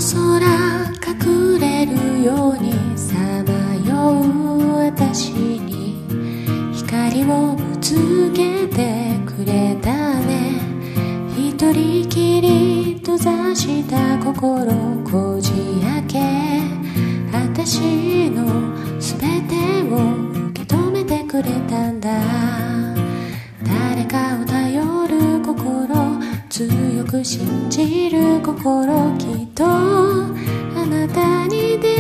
空隠れるようにさまよう私に光をぶつけてくれたね。一人きり閉ざした心こじ開け、私のすべてを受け止めてくれたんだ。誰かを頼る心、強く信じる心、きっとあなたに出会